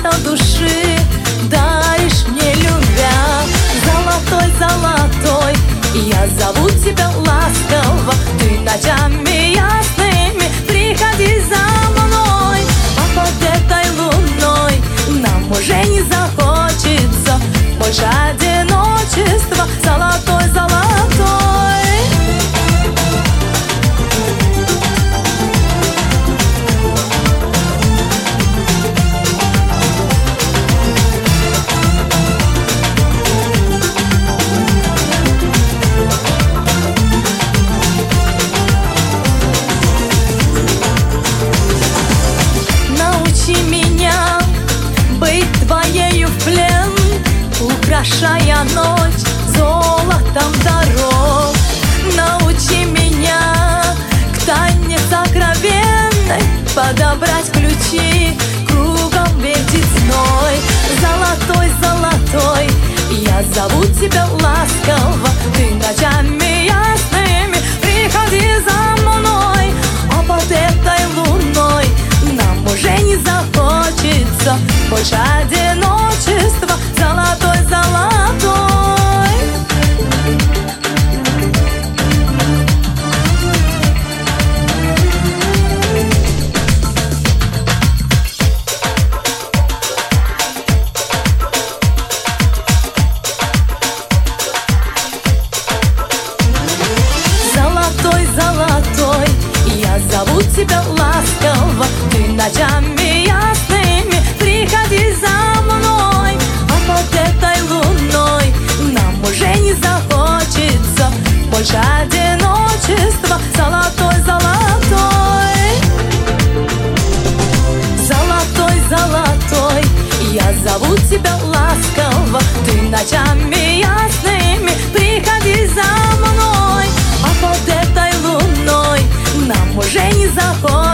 от души даришь мне, любя. Золотой, золотой, я зову тебя ласково, ты ночами ясными приходи за мной. А под этой луной нам уже не захочется больше одиночества. Золотой, золотой. Научи меня быть твоею в плен, украшая ночь золотом дорог. Научи меня к тайне сокровенной подобрать ключи, кругом вертить зной. Золотой, золотой, я зову тебя ласково, ты ночами ясными приходи за мной. А под этой луной нам уже не захочется больше одиночества. Золотой, золотой. Золотой, золотой, я зову тебя ласково, ты ночами ясными приходи за мной. А под этой луной нам уже не захочется больше одиночества. Золотой, золотой. Золотой, золотой, я зову тебя ласково, ты ночами ясными приходи за мной. А под этой луной нам уже не захочется